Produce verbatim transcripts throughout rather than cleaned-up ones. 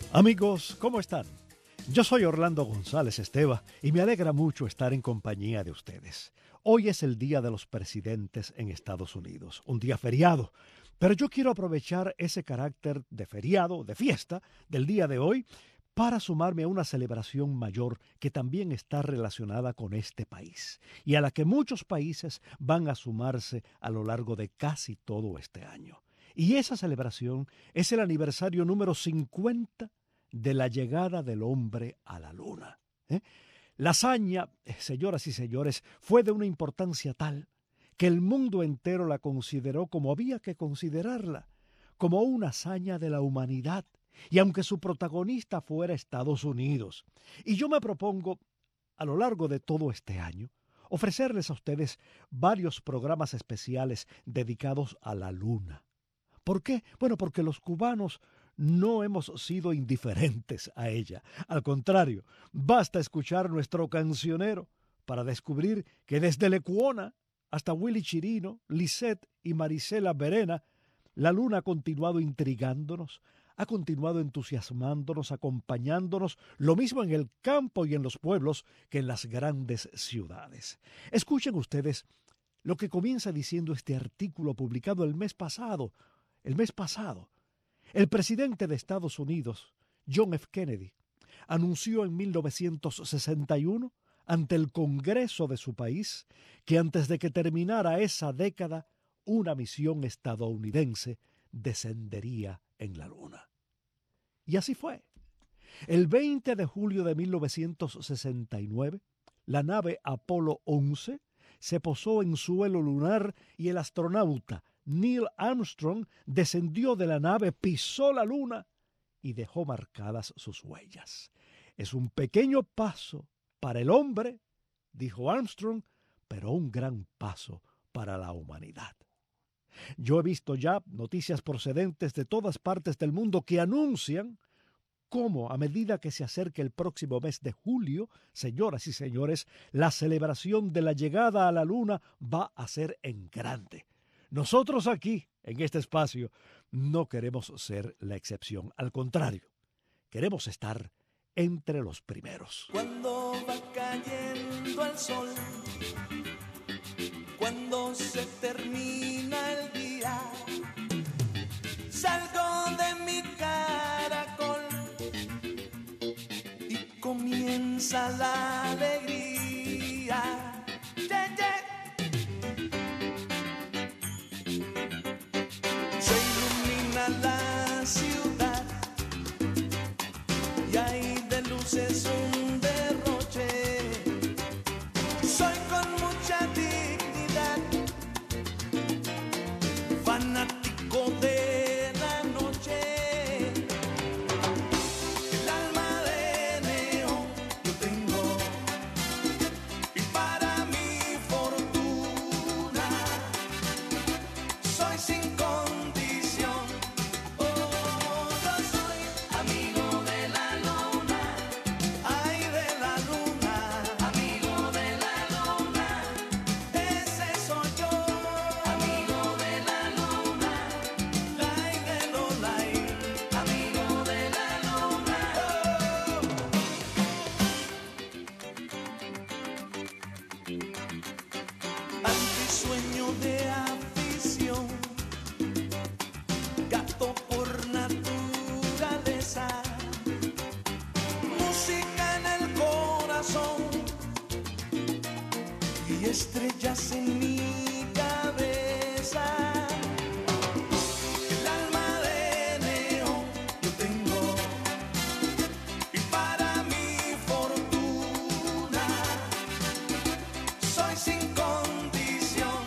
Amigos, ¿cómo están? Yo soy Orlando González Esteva y me alegra mucho estar en compañía de ustedes. Hoy es el Día de los Presidentes en Estados Unidos, un día feriado, pero yo quiero aprovechar ese carácter de feriado, de fiesta, del día de hoy, para sumarme a una celebración mayor que también está relacionada con este país y a la que muchos países van a sumarse a lo largo de casi todo este año. Y esa celebración es el aniversario número cincuenta de la llegada del hombre a la luna. ¿eh? La hazaña, señoras y señores, fue de una importancia tal que el mundo entero la consideró como había que considerarla, como una hazaña de la humanidad, y aunque su protagonista fuera Estados Unidos. Y yo me propongo, a lo largo de todo este año, ofrecerles a ustedes varios programas especiales dedicados a la luna. ¿Por qué? Bueno, porque los cubanos no hemos sido indiferentes a ella. Al contrario, basta escuchar nuestro cancionero para descubrir que desde Lecuona hasta Willy Chirino, Lisette y Marisela Verena, la luna ha continuado intrigándonos, ha continuado entusiasmándonos, acompañándonos, lo mismo en el campo y en los pueblos que en las grandes ciudades. Escuchen ustedes lo que comienza diciendo este artículo publicado el mes pasado. El mes pasado, el presidente de Estados Unidos, John F. Kennedy, anunció en mil novecientos sesenta y uno ante el Congreso de su país que antes de que terminara esa década, una misión estadounidense descendería en la luna. Y así fue. El veinte de julio de mil novecientos sesenta y nueve, la nave Apolo once se posó en suelo lunar y el astronauta Neil Armstrong descendió de la nave, pisó la luna y dejó marcadas sus huellas. Es un pequeño paso para el hombre, dijo Armstrong, pero un gran paso para la humanidad. Yo he visto ya noticias procedentes de todas partes del mundo que anuncian cómo, a medida que se acerca el próximo mes de julio, señoras y señores, la celebración de la llegada a la luna va a ser en grande. Nosotros aquí, en este espacio, no queremos ser la excepción. Al contrario, queremos estar entre los primeros. Cuando va cayendo el sol, cuando se termina el día, salgo de mi caracol y comienza la alegría. Yeah, yeah. La ciudad y hay de luces un derroche. Soy con mucha dignidad fanático de la noche. El alma de neón yo tengo y para mi fortuna soy sin condición. Sueño de afición, gato por naturaleza, música en el corazón y estrellas en mi cabeza. El alma de neón yo tengo y para mi fortuna soy sin condición.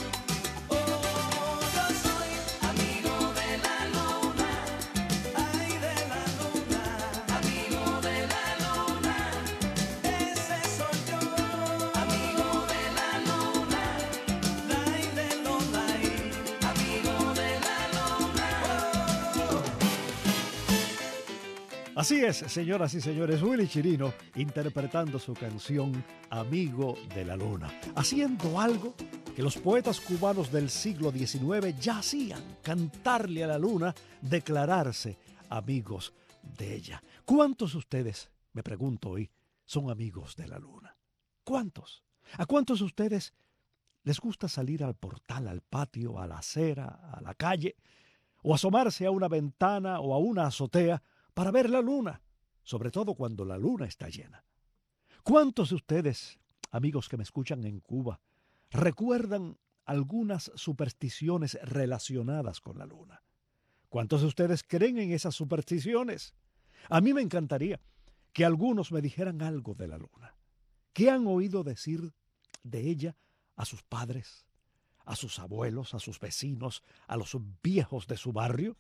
Así es, señoras y señores, Willy Chirino interpretando su canción Amigo de la Luna, haciendo algo que los poetas cubanos del siglo diecinueve ya hacían: cantarle a la luna, declararse amigos de ella. ¿Cuántos de ustedes, me pregunto hoy, son amigos de la luna? ¿Cuántos? ¿A cuántos de ustedes les gusta salir al portal, al patio, a la acera, a la calle, o asomarse a una ventana o a una azotea para ver la luna, sobre todo cuando la luna está llena? ¿Cuántos de ustedes, amigos que me escuchan en Cuba, recuerdan algunas supersticiones relacionadas con la luna? ¿Cuántos de ustedes creen en esas supersticiones? A mí me encantaría que algunos me dijeran algo de la luna. ¿Qué han oído decir de ella a sus padres, a sus abuelos, a sus vecinos, a los viejos de su barrio?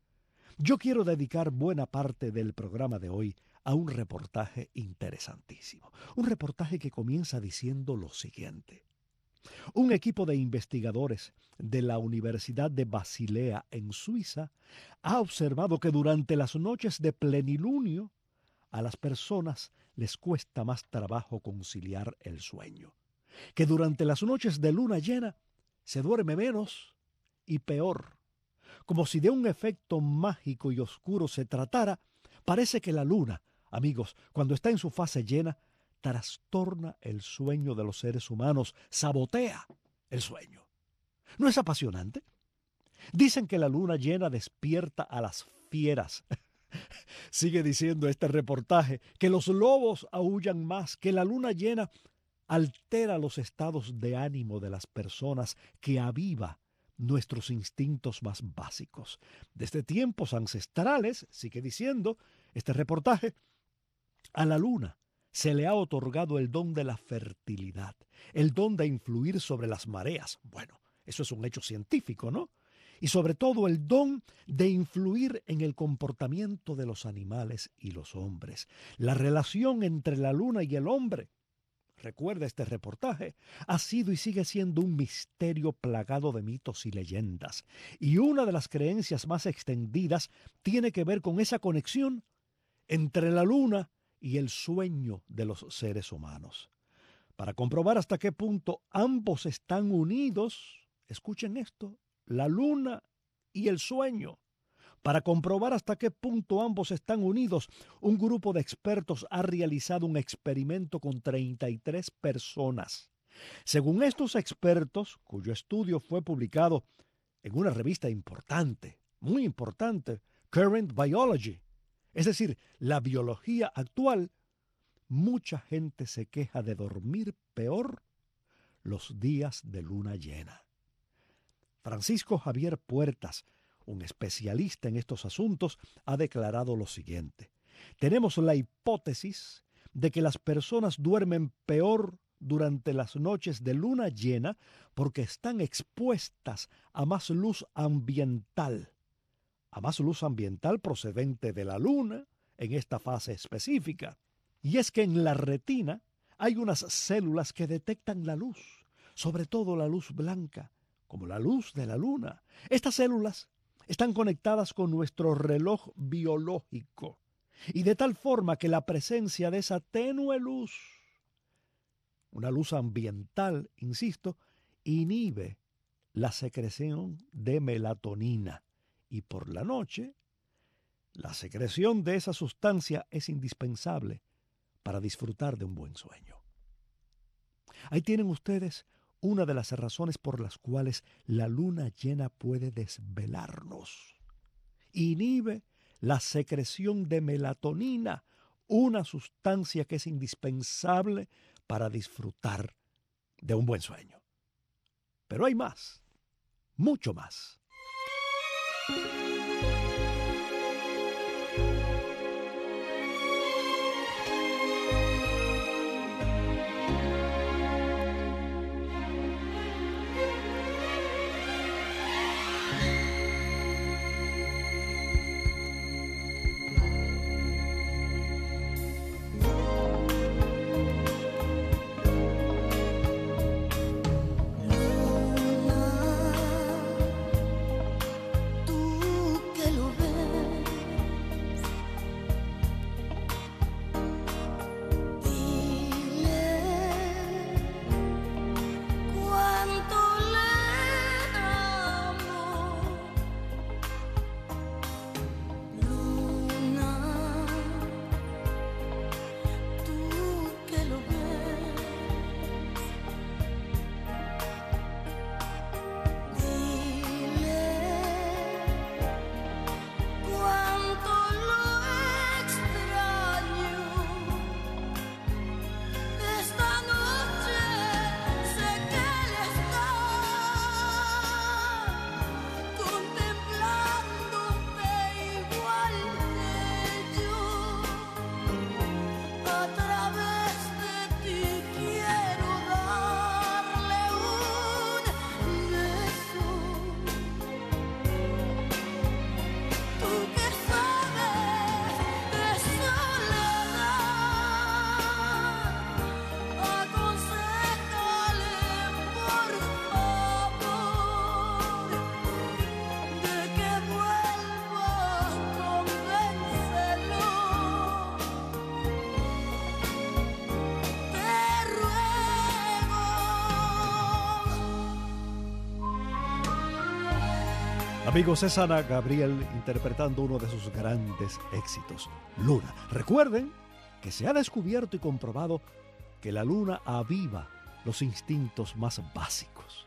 Yo quiero dedicar buena parte del programa de hoy a un reportaje interesantísimo. Un reportaje que comienza diciendo lo siguiente. Un equipo de investigadores de la Universidad de Basilea en Suiza ha observado que durante las noches de plenilunio a las personas les cuesta más trabajo conciliar el sueño, que durante las noches de luna llena se duerme menos y peor. Como si de un efecto mágico y oscuro se tratara, parece que la luna, amigos, cuando está en su fase llena, trastorna el sueño de los seres humanos, sabotea el sueño. ¿No es apasionante? Dicen que la luna llena despierta a las fieras. Sigue diciendo este reportaje que los lobos aúllan más, que la luna llena altera los estados de ánimo de las personas, que aviva nuestros instintos más básicos. Desde tiempos ancestrales, sigue diciendo este reportaje, a la luna se le ha otorgado el don de la fertilidad, el don de influir sobre las mareas. Bueno, eso es un hecho científico, ¿no? Y sobre todo el don de influir en el comportamiento de los animales y los hombres. La relación entre la luna y el hombre, recuerda este reportaje, ha sido y sigue siendo un misterio plagado de mitos y leyendas. Y una de las creencias más extendidas tiene que ver con esa conexión entre la luna y el sueño de los seres humanos. Para comprobar hasta qué punto ambos están unidos, escuchen esto, la luna y el sueño. Para comprobar hasta qué punto ambos están unidos, un grupo de expertos ha realizado un experimento con treinta y tres personas. Según estos expertos, cuyo estudio fue publicado en una revista importante, muy importante, Current Biology, es decir, la biología actual, mucha gente se queja de dormir peor los días de luna llena. Francisco Javier Puertas, un especialista en estos asuntos, ha declarado lo siguiente. Tenemos la hipótesis de que las personas duermen peor durante las noches de luna llena porque están expuestas a más luz ambiental, a más luz ambiental procedente de la luna en esta fase específica. Y es que en la retina hay unas células que detectan la luz, sobre todo la luz blanca, como la luz de la luna. Estas células están conectadas con nuestro reloj biológico y de tal forma que la presencia de esa tenue luz, una luz ambiental, insisto, inhibe la secreción de melatonina y por la noche la secreción de esa sustancia es indispensable para disfrutar de un buen sueño. Ahí tienen ustedes una de las razones por las cuales la luna llena puede desvelarnos. Inhibe la secreción de melatonina, una sustancia que es indispensable para disfrutar de un buen sueño. Pero hay más, mucho más. Tú Amigos, es Ana Gabriel interpretando uno de sus grandes éxitos, Luna. Recuerden que se ha descubierto y comprobado que la luna aviva los instintos más básicos.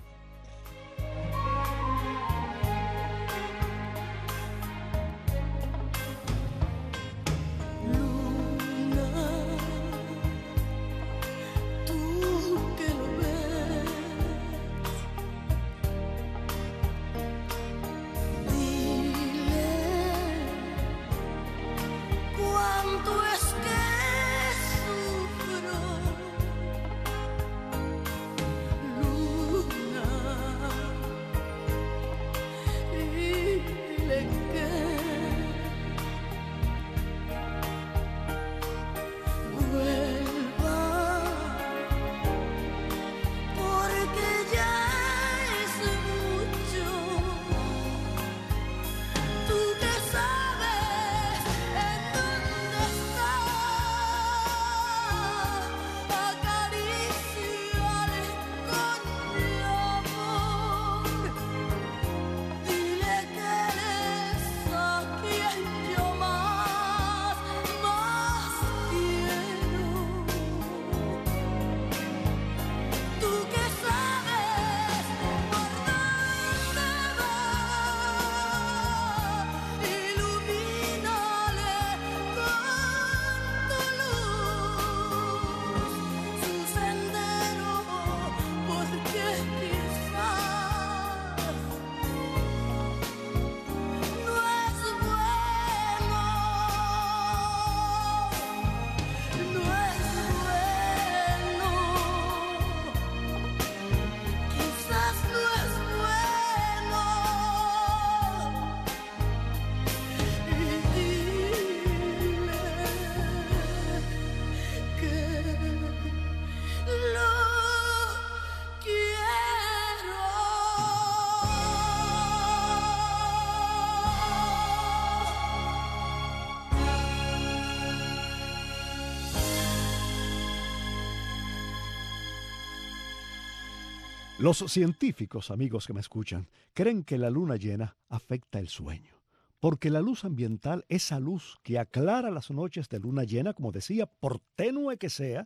Los científicos, amigos que me escuchan, creen que la luna llena afecta el sueño, porque la luz ambiental, esa luz que aclara las noches de luna llena, como decía, por tenue que sea,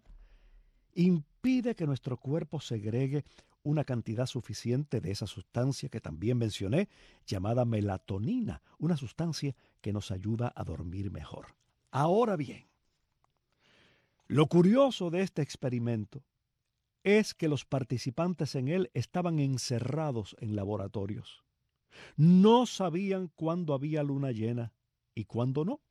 impide que nuestro cuerpo segregue una cantidad suficiente de esa sustancia que también mencioné, llamada melatonina, una sustancia que nos ayuda a dormir mejor. Ahora bien, lo curioso de este experimento es que los participantes en él estaban encerrados en laboratorios. No sabían cuándo había luna llena y cuándo no.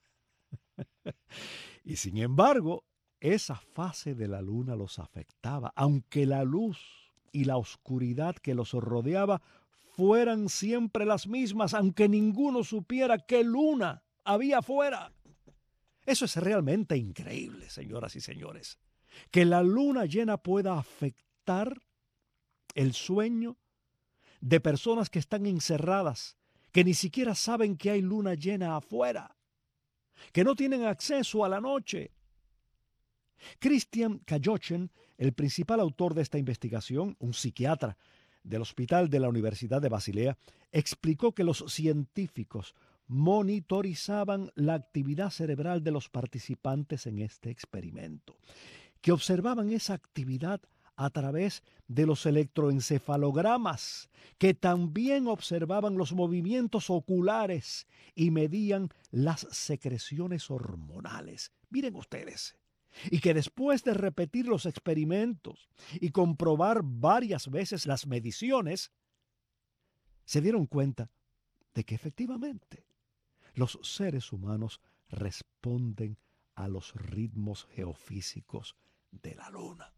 Y sin embargo, esa fase de la luna los afectaba, aunque la luz y la oscuridad que los rodeaba fueran siempre las mismas, aunque ninguno supiera qué luna había afuera. Eso es realmente increíble, señoras y señores. Que la luna llena pueda afectar el sueño de personas que están encerradas, que ni siquiera saben que hay luna llena afuera, que no tienen acceso a la noche. Christian Kajochen, el principal autor de esta investigación, un psiquiatra del Hospital de la Universidad de Basilea, explicó que los científicos monitorizaban la actividad cerebral de los participantes en este experimento, que observaban esa actividad a través de los electroencefalogramas, que también observaban los movimientos oculares y medían las secreciones hormonales. Miren ustedes, y que después de repetir los experimentos y comprobar varias veces las mediciones, se dieron cuenta de que efectivamente los seres humanos responden a los ritmos geofísicos de la luna.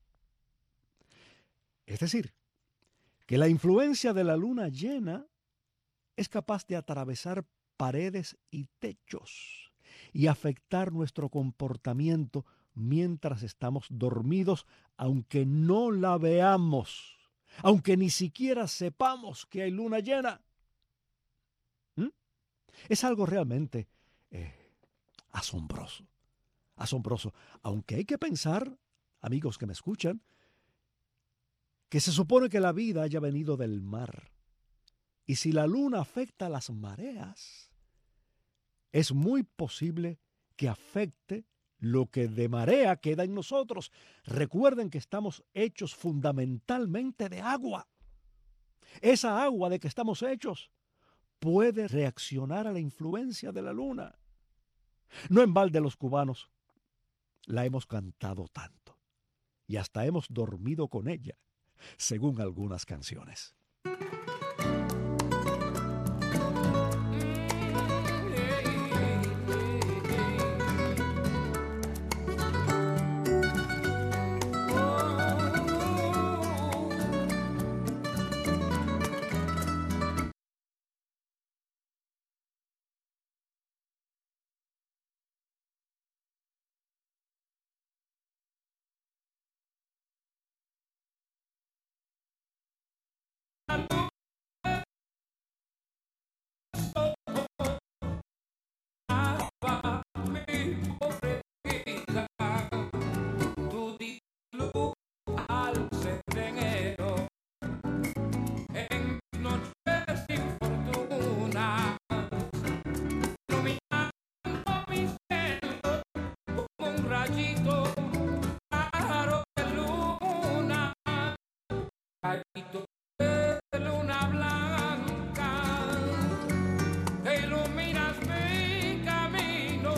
Es decir, que la influencia de la luna llena es capaz de atravesar paredes y techos y afectar nuestro comportamiento mientras estamos dormidos, aunque no la veamos, aunque ni siquiera sepamos que hay luna llena. ¿Mm? Es algo realmente eh, asombroso, asombroso, aunque hay que pensar, amigos que me escuchan, que se supone que la vida haya venido del mar Y si la luna afecta a las mareas, es muy posible que afecte lo que de marea queda en nosotros. Recuerden que estamos hechos fundamentalmente de agua. Esa agua de que estamos hechos puede reaccionar a la influencia de la luna. No en balde los cubanos la hemos cantado tanto y hasta hemos dormido con ella, según algunas canciones. Rayito de luna blanca que iluminas mi camino,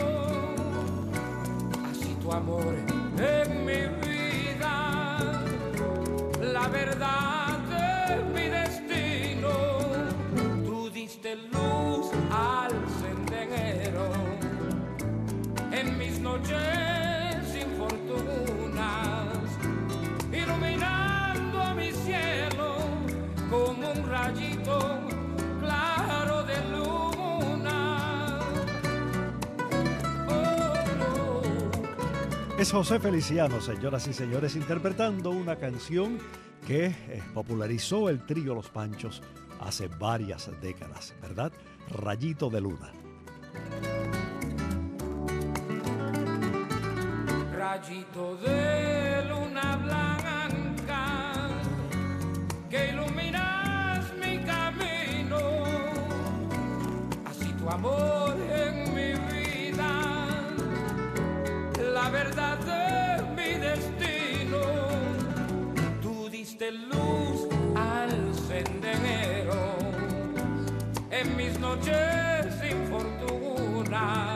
así tu amor en mi vida, la verdad de mi destino. Tú diste luz al sendero en mis noches sin fortunas, iluminando mi cielo como un rayito claro de luna. Oh, no. Es José Feliciano, señoras y señores, interpretando una canción que eh, popularizó el trío Los Panchos hace varias décadas, ¿verdad? Rayito de luna. Rayito de luna blanca que iluminas mi camino, así tu amor en mi vida, la verdad de mi destino. Tú diste luz al sendero en mis noches sin fortuna,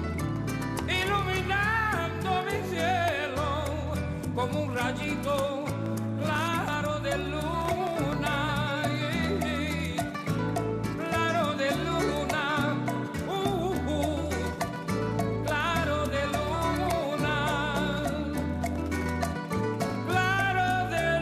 iluminando mi cielo como un rayito claro de luna, claro de luna, uh, uh, claro de luna, claro de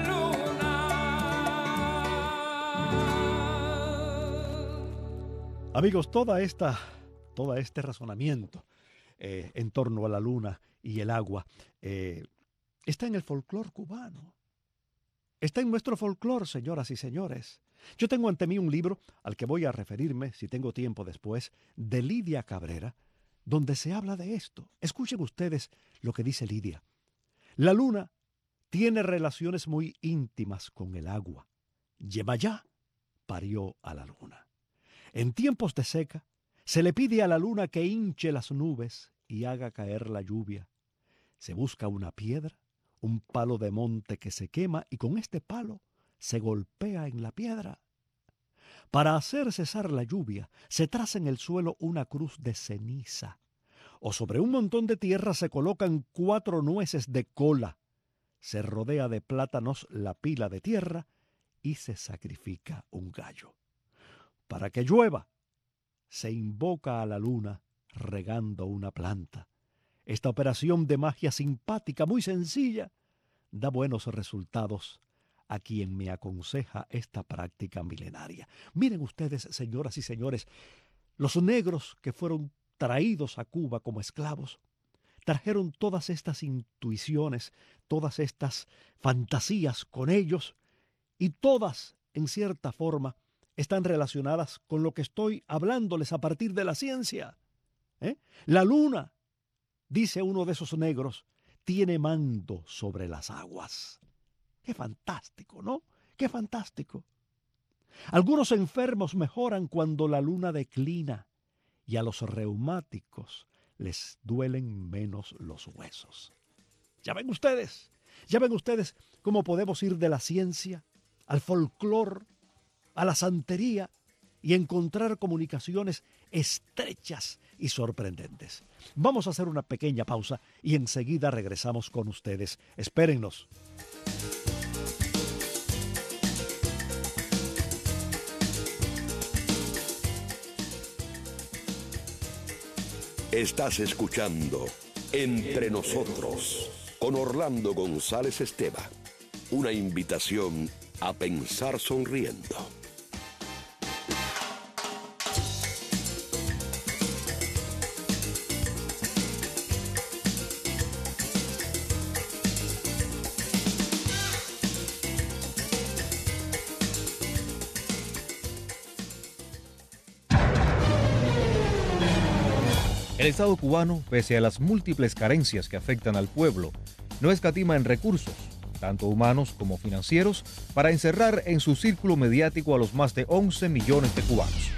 luna. Amigos, toda esta, todo este razonamiento eh, en torno a la luna y el agua eh, está en el folclore cubano. Está en nuestro folclore, señoras y señores. Yo tengo ante mí un libro al que voy a referirme, si tengo tiempo después, de Lidia Cabrera, donde se habla de esto. Escuchen ustedes lo que dice Lidia. La luna tiene relaciones muy íntimas con el agua. Yemayá parió a la luna. En tiempos de seca, se le pide a la luna que hinche las nubes y haga caer la lluvia. Se busca una piedra, un palo de monte que se quema y con este palo se golpea en la piedra. Para hacer cesar la lluvia, se traza en el suelo una cruz de ceniza, o sobre un montón de tierra se colocan cuatro nueces de cola. Se rodea de plátanos la pila de tierra y se sacrifica un gallo. Para que llueva, se invoca a la luna regando una planta. Esta operación de magia simpática, muy sencilla, da buenos resultados a quien me aconseja esta práctica milenaria. Miren ustedes, señoras y señores, los negros que fueron traídos a Cuba como esclavos trajeron todas estas intuiciones, todas estas fantasías con ellos, y todas, en cierta forma, están relacionadas con lo que estoy hablándoles a partir de la ciencia. ¿Eh? La luna, dice uno de esos negros, tiene mando sobre las aguas. Qué fantástico, ¿no? Qué fantástico. Algunos enfermos mejoran cuando la luna declina y a los reumáticos les duelen menos los huesos. Ya ven ustedes, ya ven ustedes cómo podemos ir de la ciencia al folclor, a la santería y encontrar comunicaciones estrechas y sorprendentes. Vamos a hacer una pequeña pausa y enseguida regresamos con ustedes. Espérennos. Estás escuchando Entre Nosotros con Orlando González Esteva. Una invitación a pensar sonriendo. El Estado cubano, pese a las múltiples carencias que afectan al pueblo, no escatima en recursos, tanto humanos como financieros, para encerrar en su círculo mediático a los más de once millones de cubanos.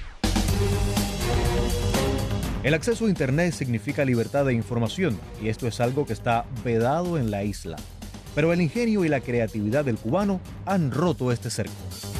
El acceso a Internet significa libertad de información, y esto es algo que está vedado en la isla. Pero el ingenio y la creatividad del cubano han roto este cerco.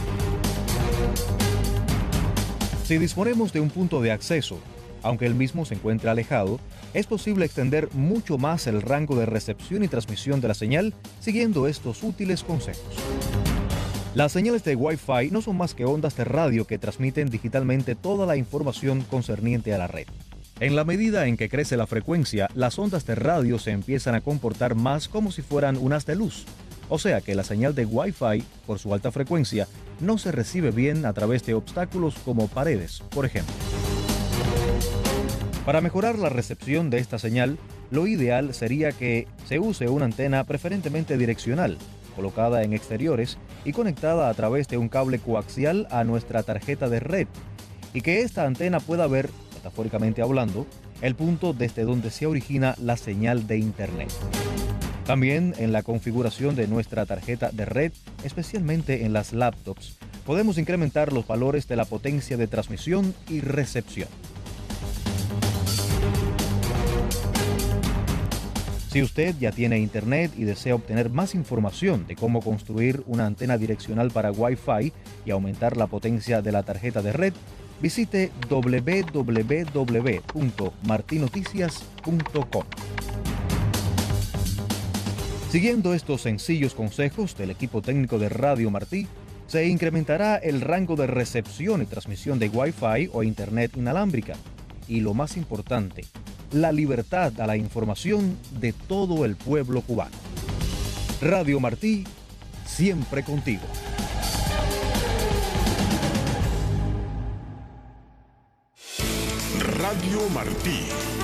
Si disponemos de un punto de acceso, aunque el mismo se encuentre alejado, es posible extender mucho más el rango de recepción y transmisión de la señal siguiendo estos útiles consejos. Las señales de Wi-Fi no son más que ondas de radio que transmiten digitalmente toda la información concerniente a la red. En la medida en que crece la frecuencia, las ondas de radio se empiezan a comportar más como si fueran un haz de luz. O sea que la señal de Wi-Fi, por su alta frecuencia, no se recibe bien a través de obstáculos como paredes, por ejemplo. Para mejorar la recepción de esta señal, lo ideal sería que se use una antena preferentemente direccional, colocada en exteriores y conectada a través de un cable coaxial a nuestra tarjeta de red, y que esta antena pueda ver, metafóricamente hablando, el punto desde donde se origina la señal de Internet. También en la configuración de nuestra tarjeta de red, especialmente en las laptops, podemos incrementar los valores de la potencia de transmisión y recepción. Si usted ya tiene Internet y desea obtener más información de cómo construir una antena direccional para Wi-Fi y aumentar la potencia de la tarjeta de red, visite doble u doble u doble u punto marti noticias punto com. Siguiendo estos sencillos consejos del equipo técnico de Radio Martí, se incrementará el rango de recepción y transmisión de Wi-Fi o Internet inalámbrica. Y lo más importante, la libertad a la información de todo el pueblo cubano. Radio Martí, siempre contigo. Radio Martí.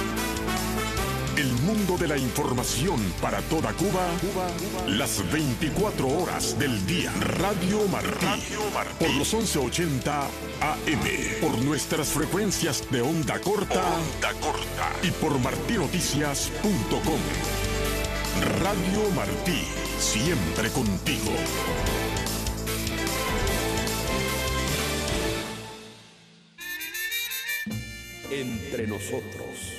El mundo de la información para toda Cuba, Cuba, Cuba. Las veinticuatro horas del día. Radio Martí. Radio Martí. Por los once ochenta A M. Por nuestras frecuencias de onda corta. Onda corta. Y por marti noticias punto com. Radio Martí. Siempre contigo. Entre nosotros.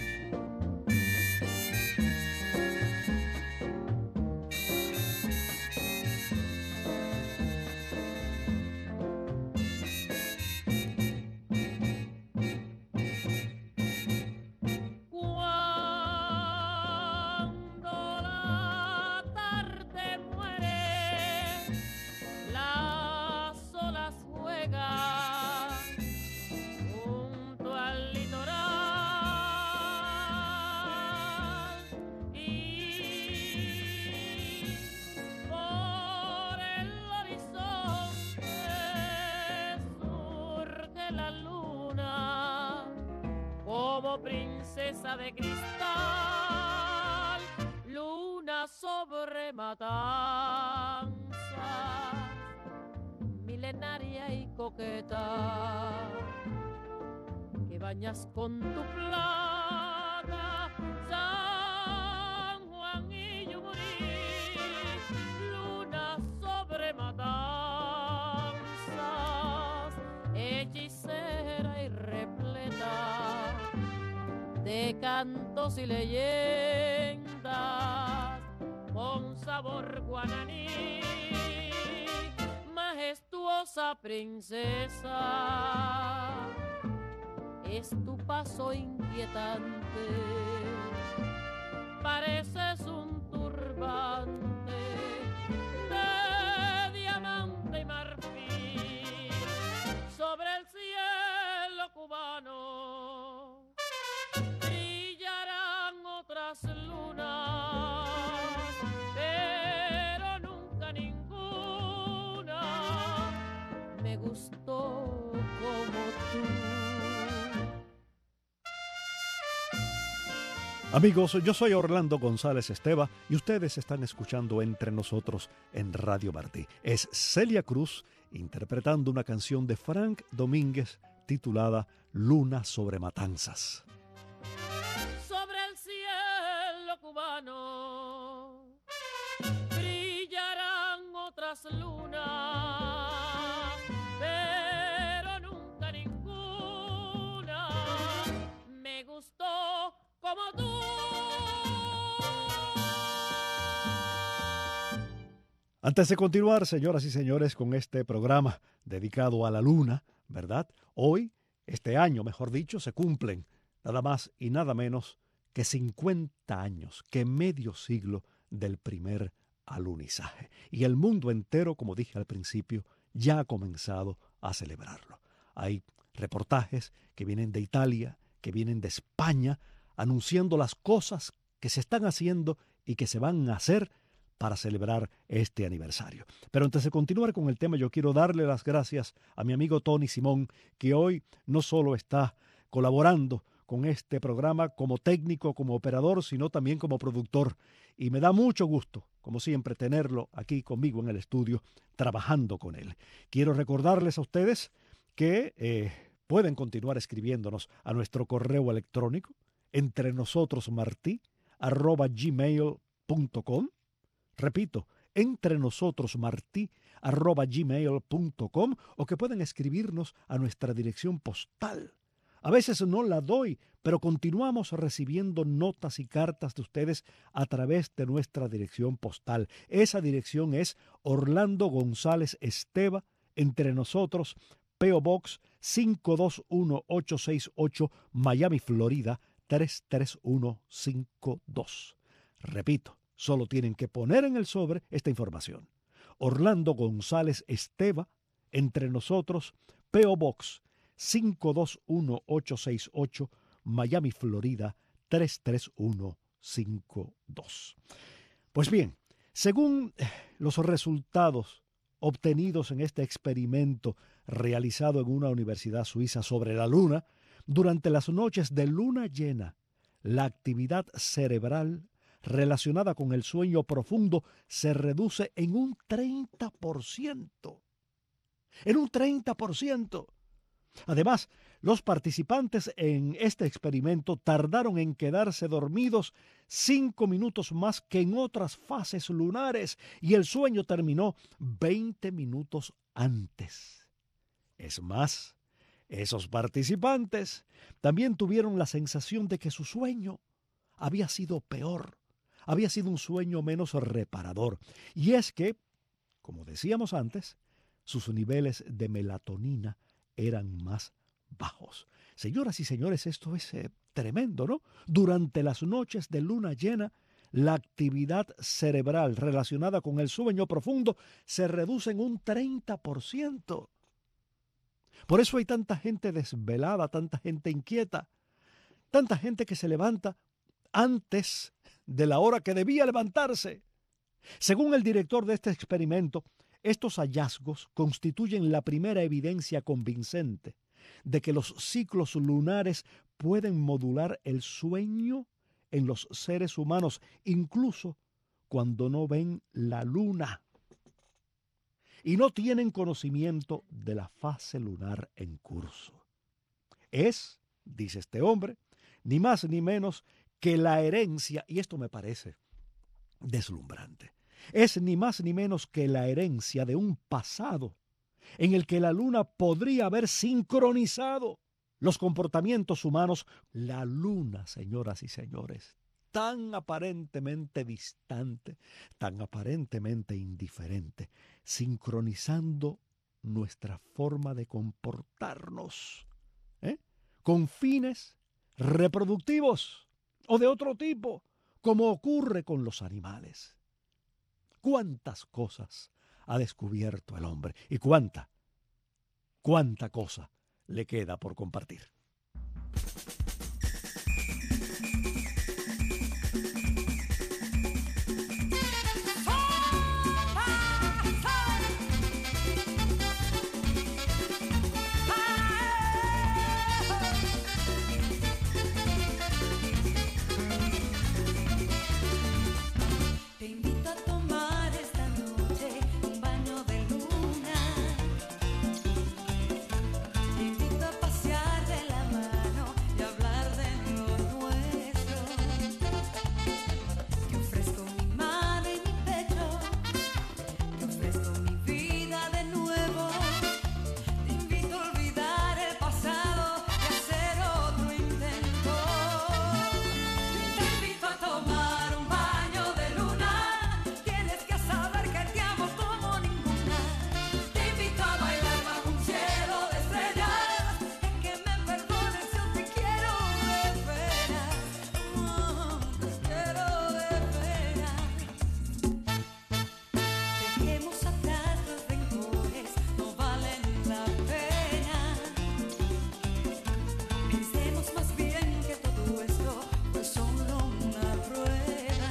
Princesa de cristal, luna sobre matanza, milenaria y coqueta, que bañas con tu plata San Juan y Yumurí, luna sobre matanza. de cantos y leyendas con sabor guananí. Majestuosa princesa, es tu paso inquietante, pareces un turbante de diamante y marfil sobre el cielo cubano. Brillarán otras lunas, pero nunca ninguna me gustó como tú. Amigos, yo soy Orlando González Esteva y ustedes están escuchando Entre Nosotros en Radio Martí. Es Celia Cruz interpretando una canción de Frank Domínguez titulada Luna sobre Matanzas. Sobre el cielo cubano brillarán otras lunas, pero nunca ninguna me gustó como tú. Antes de continuar, señoras y señores, con este programa dedicado a la luna, ¿verdad? Hoy, este año, mejor dicho, se cumplen nada más y nada menos que cincuenta años, que medio siglo del primer alunizaje. Y el mundo entero, como dije al principio, ya ha comenzado a celebrarlo. Hay reportajes que vienen de Italia, que vienen de España, anunciando las cosas que se están haciendo y que se van a hacer para celebrar este aniversario. Pero antes de continuar con el tema, yo quiero darle las gracias a mi amigo Tony Simón, que hoy no solo está colaborando con este programa como técnico, como operador, sino también como productor. Y me da mucho gusto, como siempre, tenerlo aquí conmigo en el estudio, trabajando con él. Quiero recordarles a ustedes que eh, pueden continuar escribiéndonos a nuestro correo electrónico, entrenosotrosmartí arroba gmail punto com. Repito, entrenosotrosmartí arroba gmail punto com, o que pueden escribirnos a nuestra dirección postal. A veces no la doy, pero continuamos recibiendo notas y cartas de ustedes a través de nuestra dirección postal. Esa dirección es Orlando González Esteva, Entre Nosotros, P O Box cinco dos uno ocho seis ocho, Miami, Florida tres tres uno cinco dos. Repito, solo tienen que poner en el sobre esta información. Orlando González Esteva, Entre Nosotros, P O Box cinco dos uno ocho seis ocho, Miami, Florida tres tres uno cinco dos. Pues bien, según los resultados obtenidos en este experimento realizado en una universidad suiza sobre la luna, durante las noches de luna llena, la actividad cerebral relacionada con el sueño profundo se reduce en un treinta por ciento. En un treinta por ciento. Además, los participantes en este experimento tardaron en quedarse dormidos cinco minutos más que en otras fases lunares y el sueño terminó veinte minutos antes. Es más, esos participantes también tuvieron la sensación de que su sueño había sido peor, había sido un sueño menos reparador. Y es que, como decíamos antes, sus niveles de melatonina eran más bajos. Señoras y señores, esto es eh, tremendo, ¿no? Durante las noches de luna llena, la actividad cerebral relacionada con el sueño profundo se reduce en un treinta por ciento. Por eso hay tanta gente desvelada, tanta gente inquieta, tanta gente que se levanta antes de la hora que debía levantarse. Según el director de este experimento, estos hallazgos constituyen la primera evidencia convincente de que los ciclos lunares pueden modular el sueño en los seres humanos, incluso cuando no ven la luna y no tienen conocimiento de la fase lunar en curso. Es, dice este hombre, ni más ni menos que la herencia, y esto me parece deslumbrante, es ni más ni menos que la herencia de un pasado en el que la luna podría haber sincronizado los comportamientos humanos, la luna, señoras y señores, tan aparentemente distante, tan aparentemente indiferente, sincronizando nuestra forma de comportarnos, ¿eh? con fines reproductivos o de otro tipo, como ocurre con los animales. ¿Cuántas cosas ha descubierto el hombre y cuánta, cuánta cosa le queda por compartir? Te invito a tomar esta noche un baño de luna. Te invito a pasear de la mano y hablar de lo nuestro. Te ofrezco mi mano y mi pecho. Te ofrezco mi vida de nuevo. Te invito a olvidar el pasado y hacer otro intento. Te invito a tomar un baño de luna. Tienes que saber que te amo como ninguna. Te invito a bailar bajo un cielo de estrellas. Y que me perdones, yo te quiero de veras. Oh, te quiero de veras. Dejemos atrás los rencores, no valen la pena. Pensemos más bien que todo esto fue solo una prueba.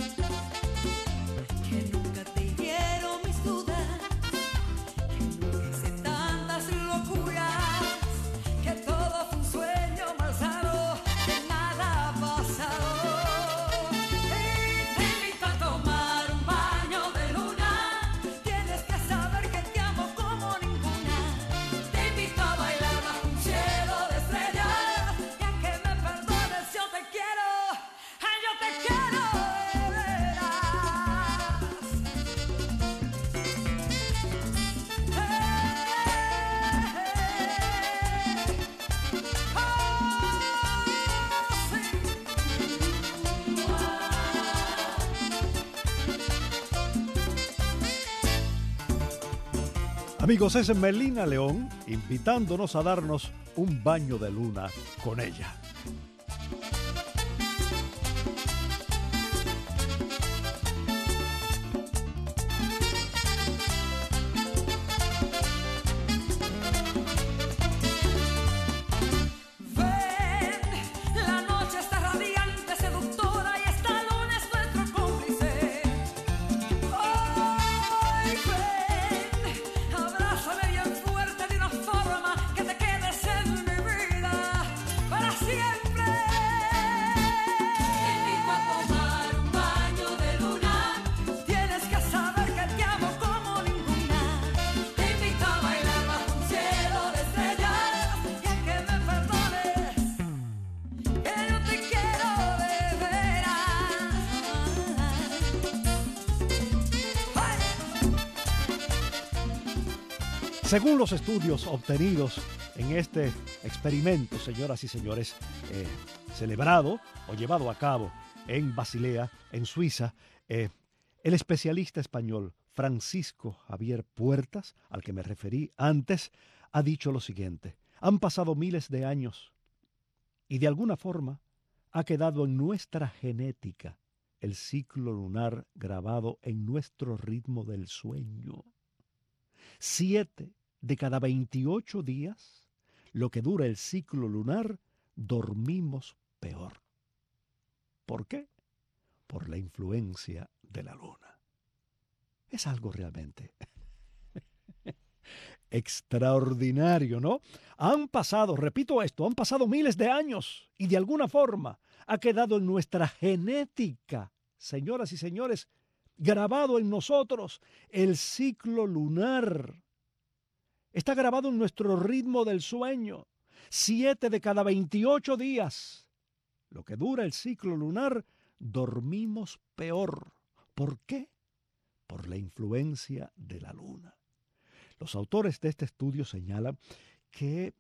Que nunca te hirieron mis dudas, que nunca hice tantas locuras, que todo fue un sueño malsano, que nada ha pasado. Y te invito a tomar un baño de luna. Tienes que saber que te amo como ninguna. Te invito a bailar bajo un cielo de estrellas. Y a que me perdones, yo te quiero, ay, yo te quiero de veras. Amigos, es Melina León invitándonos a darnos un baño de luna con ella. Ven, la noche está radiante, seductora y esta luna es nuestro cómplice. Ay, ven, abrázame bien fuerte de una forma que te quedes en mi vida para siempre. Te invito a tomar un baño de luna. Tienes que saber que te amo como ninguna. Te invito a bailar bajo un cielo de estrellas y a que me perdones, que yo te quiero de veras. Ay. Según los estudios obtenidos en este experimento, señoras y señores, eh, celebrado o llevado a cabo en Basilea, en Suiza, eh, el especialista español Francisco Javier Puertas, al que me referí antes, ha dicho lo siguiente: han pasado miles de años y de alguna forma ha quedado en nuestra genética el ciclo lunar grabado en nuestro ritmo del sueño. Siete de cada veintiocho días, lo que dura el ciclo lunar, dormimos peor. ¿Por qué? Por la influencia de la luna. Es algo realmente extraordinario, ¿no? Han pasado, repito esto, han pasado miles de años y de alguna forma ha quedado en nuestra genética, señoras y señores, grabado en nosotros el ciclo lunar. Está grabado en nuestro ritmo del sueño. Siete de cada veintiocho días, lo que dura el ciclo lunar, dormimos peor. ¿Por qué? Por la influencia de la luna. Los autores de este estudio señalan que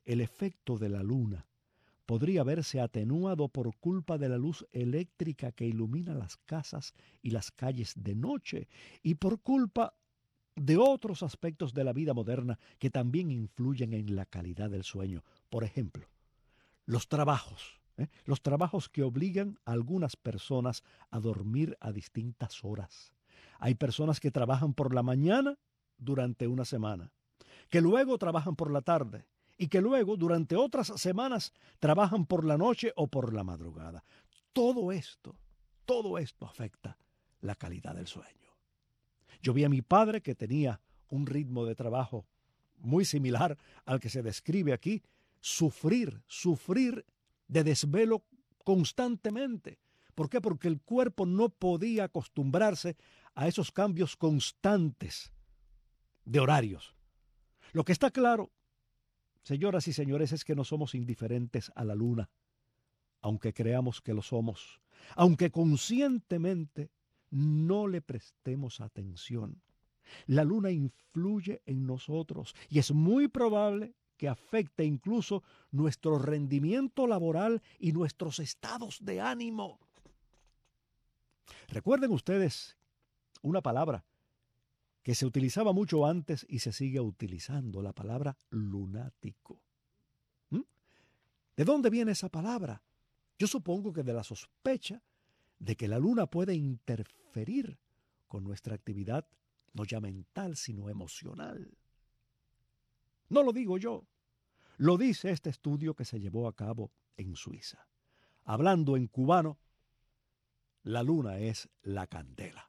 el efecto de la luna podría verse atenuado por culpa de la luz eléctrica que ilumina las casas y las calles de noche y por culpa de otros aspectos de la vida moderna que también influyen en la calidad del sueño. Por ejemplo, los trabajos, ¿eh? los trabajos que obligan a algunas personas a dormir a distintas horas. Hay personas que trabajan por la mañana durante una semana, que luego trabajan por la tarde, y que luego, durante otras semanas, trabajan por la noche o por la madrugada. Todo esto, todo esto afecta la calidad del sueño. Yo vi a mi padre, que tenía un ritmo de trabajo muy similar al que se describe aquí, sufrir, sufrir de desvelo constantemente. ¿Por qué? Porque el cuerpo no podía acostumbrarse a esos cambios constantes de horarios. Lo que está claro, señoras y señores, es que no somos indiferentes a la luna, aunque creamos que lo somos, aunque conscientemente no le prestemos atención. La luna influye en nosotros y es muy probable que afecte incluso nuestro rendimiento laboral y nuestros estados de ánimo. Recuerden ustedes una palabra que se utilizaba mucho antes y se sigue utilizando, la palabra lunático. ¿Mm? ¿De dónde viene esa palabra? Yo supongo que de la sospecha de que la luna puede interferir con nuestra actividad, no ya mental, sino emocional. No lo digo yo, lo dice este estudio que se llevó a cabo en Suiza. Hablando en cubano, la luna es la candela.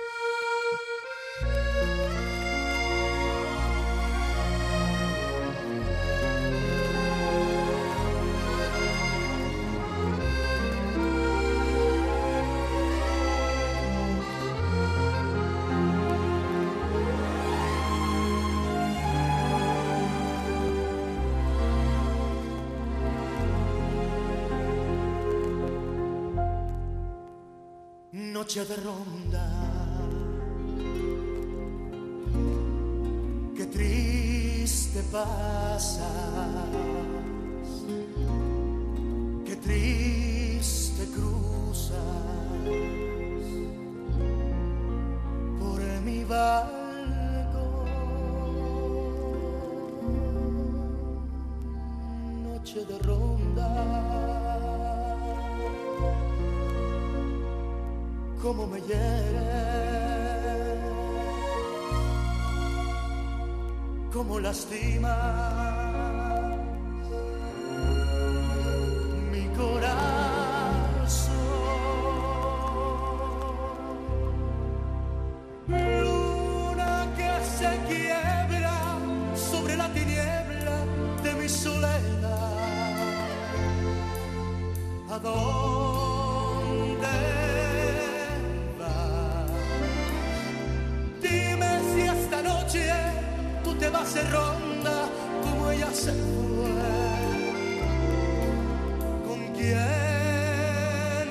Noche de ronda, qué triste pasas, qué triste cruzas por mi balcón. Noche de ronda, cómo me hiere, cómo lastima mi corazón. Luna que se quiebra sobre la tiniebla de mi soledad. ¿A dónde? Tú te vas de ronda como ella se fue. ¿Con quién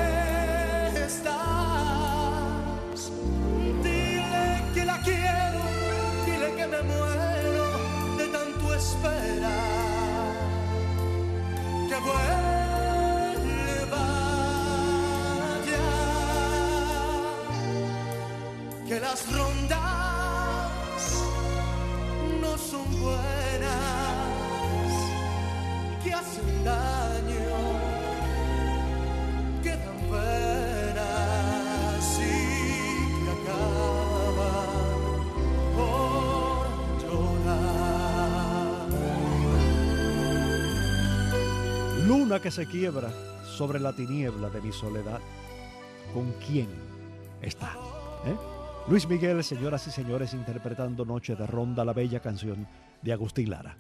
estás? Dile que la quiero, dile que me muero de tanto esperar. Que vuelva ya, que las rondas son buenas, que hacen daño, que dan penas y que acaban por llorar. Luna que se quiebra sobre la tiniebla de mi soledad. ¿Con quién está? ¿Eh? Luis Miguel, señoras y señores, interpretando Noche de Ronda, la bella canción de Agustín Lara.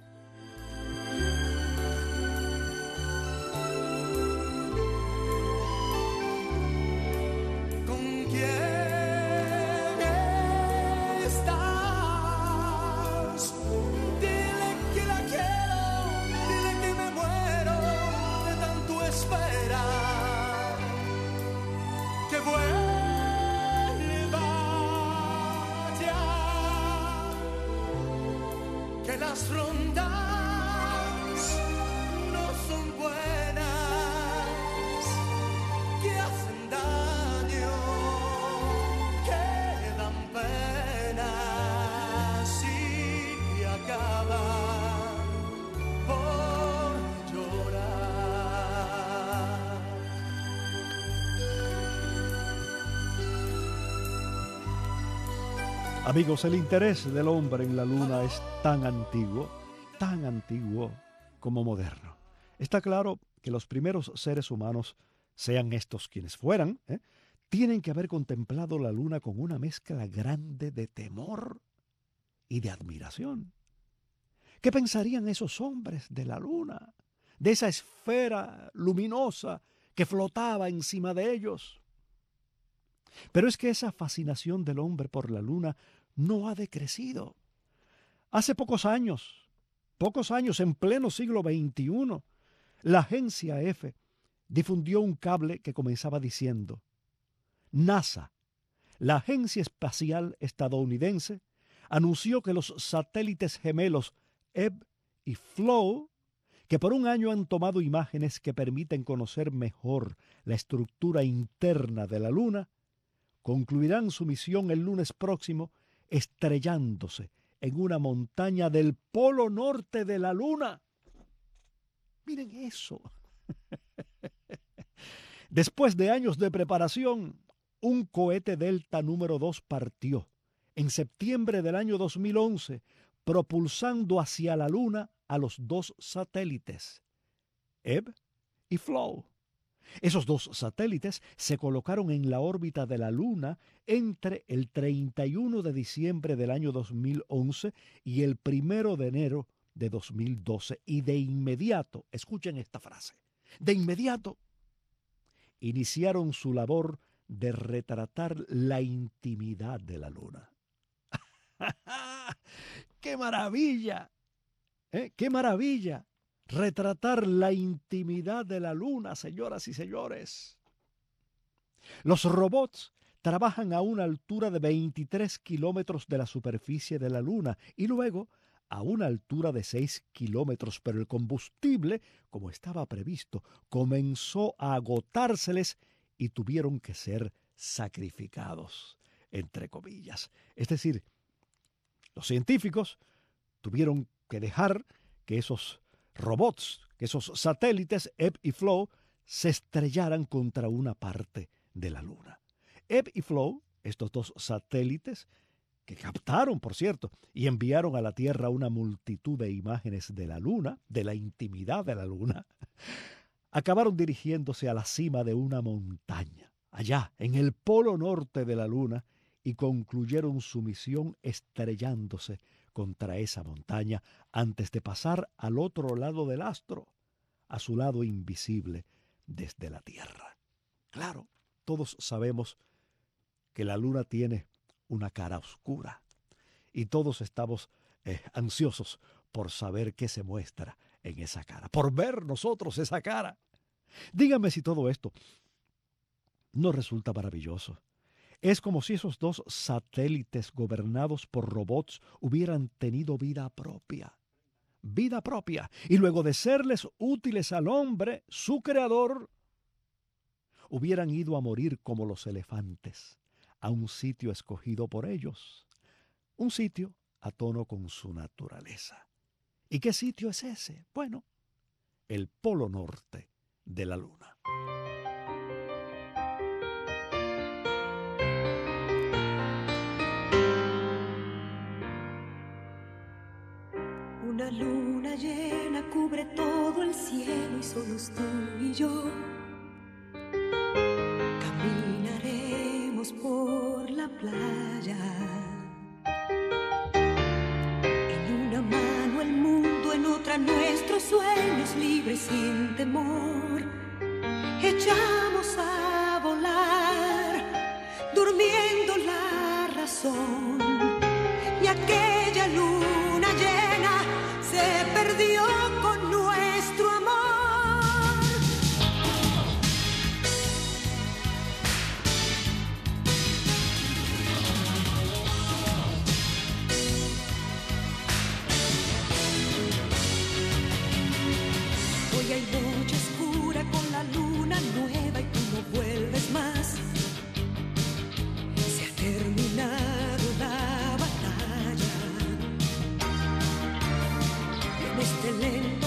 ¿Con quién estás? Dile que la quiero, dile que me muero de tanto esperar. Que vuelva las rondas Amigos, el interés del hombre en la luna es tan antiguo, tan antiguo como moderno. Está claro que los primeros seres humanos, sean estos quienes fueran, ¿eh? tienen que haber contemplado la luna con una mezcla grande de temor y de admiración. ¿Qué pensarían esos hombres de la luna, de esa esfera luminosa que flotaba encima de ellos? Pero es que esa fascinación del hombre por la luna no ha decrecido. Hace pocos años, pocos años, en pleno siglo veintiuno, la agencia F difundió un cable que comenzaba diciendo: NASA, la agencia espacial estadounidense, anunció que los satélites gemelos Ebb y Flow, que por un año han tomado imágenes que permiten conocer mejor la estructura interna de la Luna, concluirán su misión el lunes próximo estrellándose en una montaña del polo norte de la Luna. Miren eso. Después de años de preparación, un cohete Delta número dos partió en septiembre del año dos mil once, propulsando hacia la Luna a los dos satélites, Ebb y Flow. Esos dos satélites se colocaron en la órbita de la Luna entre el treinta y uno de diciembre del año dos mil once y el primero de enero de dos mil doce. Y de inmediato, escuchen esta frase, de inmediato iniciaron su labor de retratar la intimidad de la Luna. ¡Qué maravilla! ¿Eh? ¡Qué maravilla! Retratar la intimidad de la Luna, señoras y señores. Los robots trabajan a una altura de veintitrés kilómetros de la superficie de la Luna y luego a una altura de seis kilómetros, pero el combustible, como estaba previsto, comenzó a agotárseles y tuvieron que ser sacrificados, entre comillas. Es decir, los científicos tuvieron que dejar que esos robots, que esos satélites Ebb y Flow se estrellaran contra una parte de la Luna. Ebb y Flow, estos dos satélites, que captaron, por cierto, y enviaron a la Tierra una multitud de imágenes de la Luna, de la intimidad de la Luna, acabaron dirigiéndose a la cima de una montaña, allá en el polo norte de la Luna, y concluyeron su misión estrellándose contra esa montaña antes de pasar al otro lado del astro, a su lado invisible desde la Tierra. Claro, todos sabemos que la Luna tiene una cara oscura y todos estamos eh, ansiosos por saber qué se muestra en esa cara, por ver nosotros esa cara. Díganme si todo esto no resulta maravilloso. Es como si esos dos satélites gobernados por robots hubieran tenido vida propia. Vida propia. Y luego de serles útiles al hombre, su creador, hubieran ido a morir como los elefantes a un sitio escogido por ellos. Un sitio a tono con su naturaleza. ¿Y qué sitio es ese? Bueno, el polo norte de la Luna. Una luna llena cubre todo el cielo y solos tú y yo caminaremos por la playa. En una mano el mundo, en otra nuestros sueños libres sin temor. Echamos a volar, durmiendo la razón, y aquella luna llena se perdió con nuestro amor. Hoy hay noche oscura con la luna nueva y tú no vuelves más. Se ha terminado la batalla. En este lento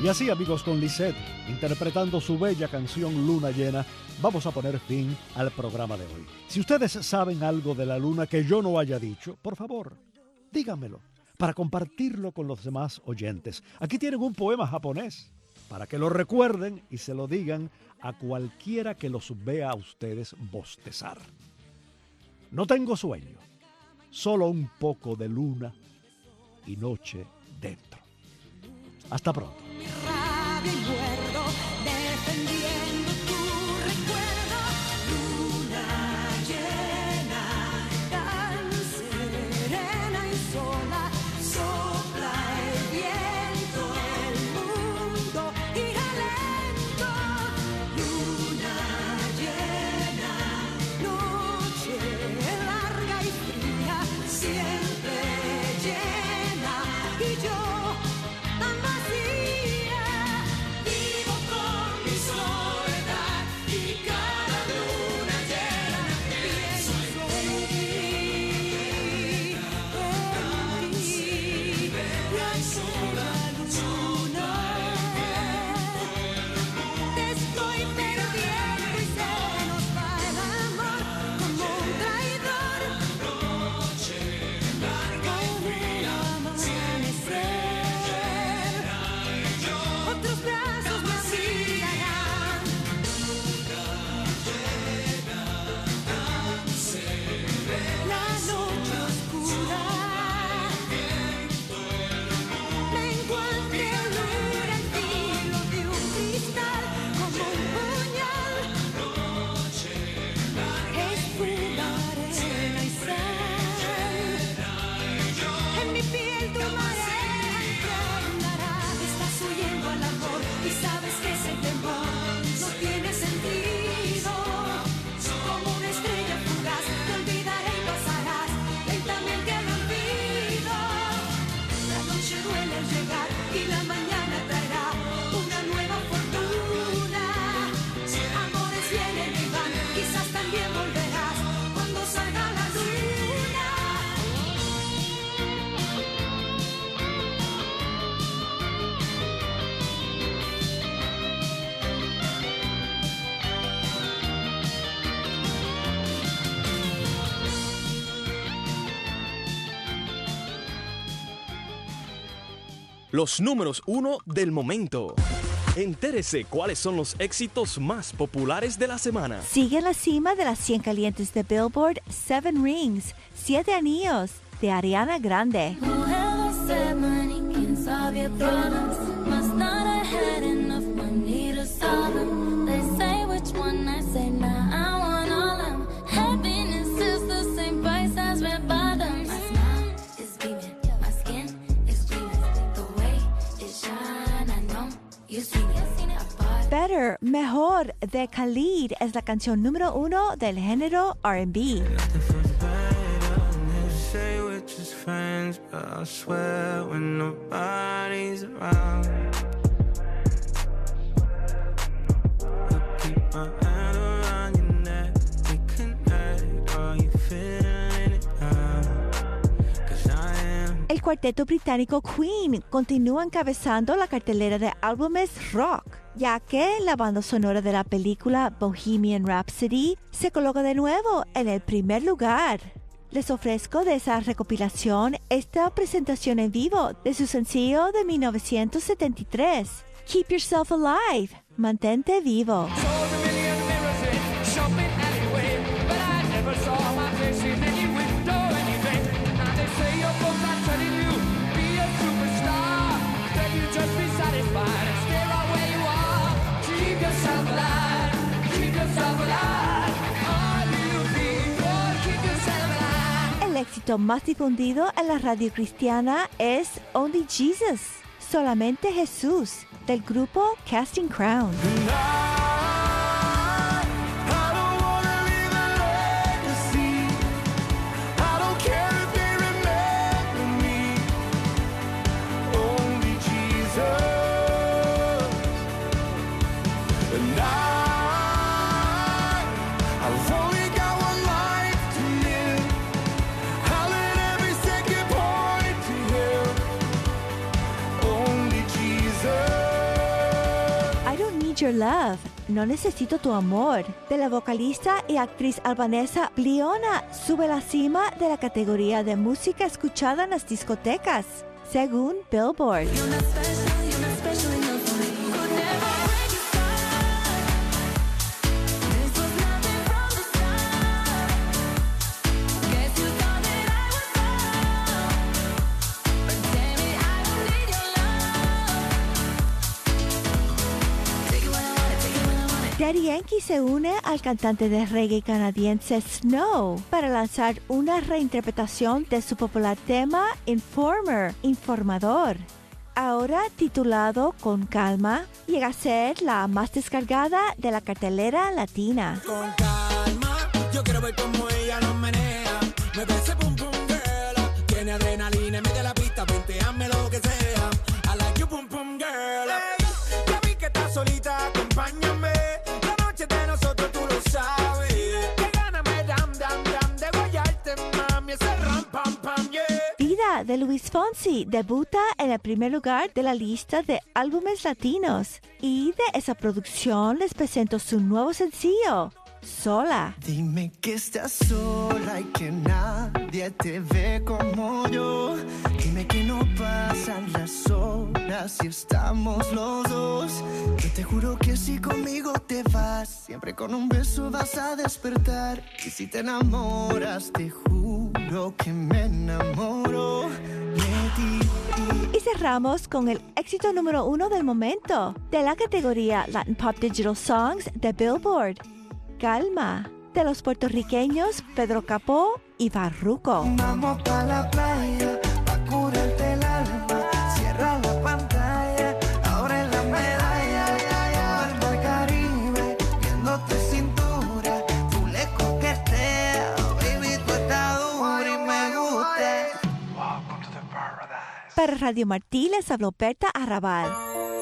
Y así, amigos, con Lisette interpretando su bella canción Luna Llena, vamos a poner fin al programa de hoy. Si ustedes saben algo de la luna que yo no haya dicho, por favor, díganmelo para compartirlo con los demás oyentes. Aquí tienen un poema japonés para que lo recuerden y se lo digan a cualquiera que los vea a ustedes bostezar. No tengo sueño, solo un poco de luna y noche dentro. Hasta pronto. Mi rabia y muerdo, defendiendo tu recuerdo. Luna llena, tan serena y sola, sopla el viento, el mundo gira lento. Luna llena, noche larga y fría, siempre llena, y yo tan vacía, vivo con mi soledad y cada luna llena pienso en ti, en ti, y hay sola luna. Te estoy perdiendo y se nos va el amor como un traidor. Con el amanecer, otros brazos me abrigarán. La noche oscura me encuentre olor al filo de un cristal como un puñal. Es arena y sal. En mi piel tu marea impregnará. Estás huyendo al amor y sabes que ese temor no tiene sentido. Como una estrella fugaz te olvidaré y pasarás lentamente al olvido. La noche duele al llegar y la mañana traerá una nueva fortuna. Amores vienen y van, quizás también volverás cuando salga la luna. Los números uno del momento. Entérese cuáles son los éxitos más populares de la semana. Sigue en la cima de las cien calientes de Billboard, Seven Rings, Siete Anillos, de Ariana Grande. Whoever said money can solve your problems must not have had enough money to solve them. They say which one, I say nah, I want all of them. Happiness is the same price as red bottoms. My smile is beaming, my skin is gleaming. The way it shine, I know you seen it. I bought Better, Mejor, de Khalid es la canción número uno del género R and B. Say we're just friends, but I swear when nobody's around, you keep my hand around your neck, we connect, are you feeling it now? 'Cause I am. El cuarteto británico Queen continúa encabezando la cartelera de álbumes rock, ya que la banda sonora de la película Bohemian Rhapsody se coloca de nuevo en el primer lugar. Les ofrezco de esa recopilación esta presentación en vivo de su sencillo de mil novecientos setenta y tres, Keep Yourself Alive, Mantente Vivo. Sold a million mirrors in shopping alleyway, but I never saw my face in any window anyway. Now they say your books are telling you be a superstar, then you just be satisfied and stay right where you are. Keep yourself alive, keep yourself alive. All you people, keep yourself alive. El éxito más difundido en la radio cristiana es Only Jesus, Solamente Jesús, del grupo Casting Crowns. Only Jesus. Need Your Love, No Necesito Tu Amor, de la vocalista y actriz albanesa Bliona, sube a la cima de la categoría de música escuchada en las discotecas, según Billboard. Daddy Yankee se une al cantante de reggae canadiense Snow para lanzar una reinterpretación de su popular tema Informer, Informador. Ahora titulado Con Calma, llega a ser la más descargada de la cartelera latina. Con calma, yo quiero ver cómo ella lo menea. Me parece pum pum girl, tiene adrenalina, mete la pista, venteame lo que sea. I like you pum pum girl. Hey, ya vi que estás solita, acompáñame. La noche de nosotros tú lo sabes. Que gana me dam dam dam de guayarte, mami, ese ram pam pam yeah. Vida de Luis Fonsi debuta en el primer lugar de la lista de álbumes latinos y de esa producción les presento su nuevo sencillo, Sola. Dime que estás sola y que nadie te ve como yo. Dime que no pasan las horas si estamos los dos. Yo te juro que si conmigo te vas, siempre con un beso vas a despertar. Y si te enamoras, te juro que me enamoro de ti. Y cerramos con el éxito número uno del momento de la categoría Latin Pop Digital Songs de Billboard, Calma, de los puertorriqueños Pedro Capó y Farruko. Vamos pa' la playa, pa' curarte el alma. Cierra la pantalla, abre la medalla. Vuelve al Caribe, viendo tu cintura. Tú le coqueteas, baby, tú estás dura y me gusta. Para Radio Martí les habló Berta Arrabal.